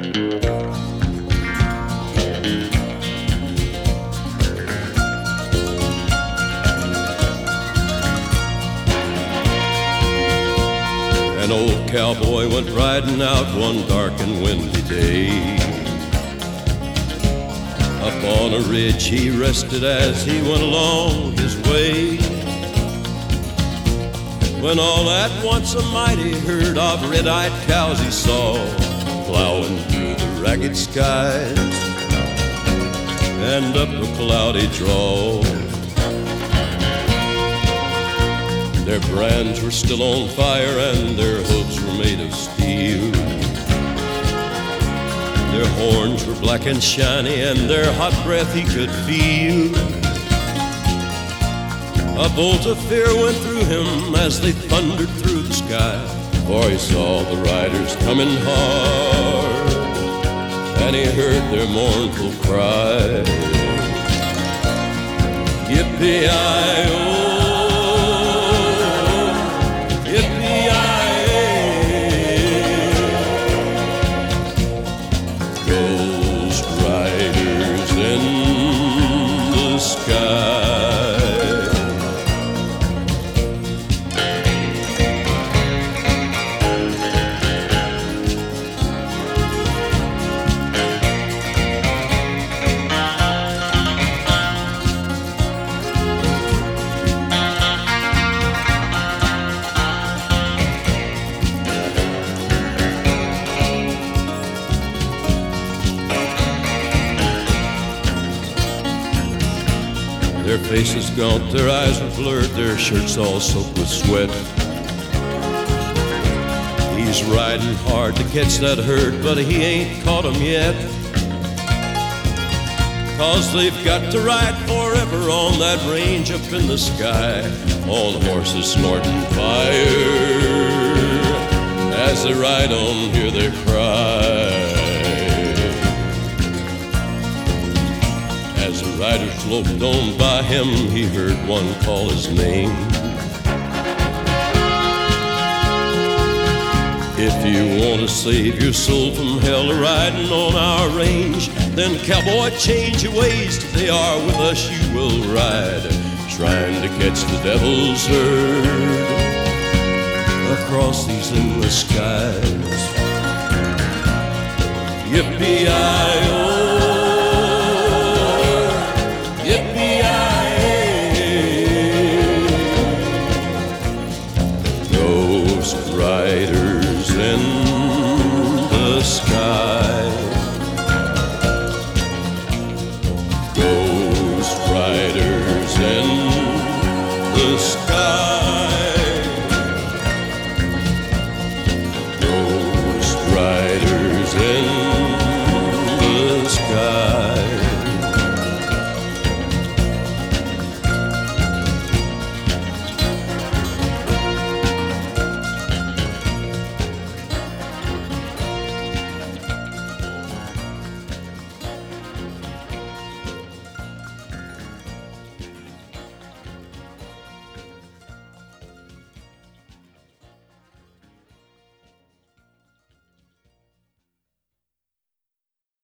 An old cowboy went riding out one dark and windy day. Up on a ridge he rested as he went along his way, when all at once a mighty herd of red-eyed cows he saw plowing through the ragged skies and up a cloudy draw. Their brands were still on fire and their hooves were made of steel. Their horns were black and shiny and their hot breath he could feel. A bolt of fear went through him as they thundered through the sky, for he saw the riders coming hard and he heard their mournful cry. Yippee-i-oh, Ghost riders in the sky. Their faces gaunt, their eyes were blurred, their shirts all soaked with sweat. He's riding hard to catch that herd, but he ain't caught 'em yet. 'Cause they've got to ride forever on that range up in the sky, on horses snorting fire. As they ride on, hear their cry. As the riders loped on by him, he heard one call his name. If you want to save your soul from hell riding on our range, then cowboy, change your ways. Today are with us you will ride, trying to catch the devil's herd across these endless skies.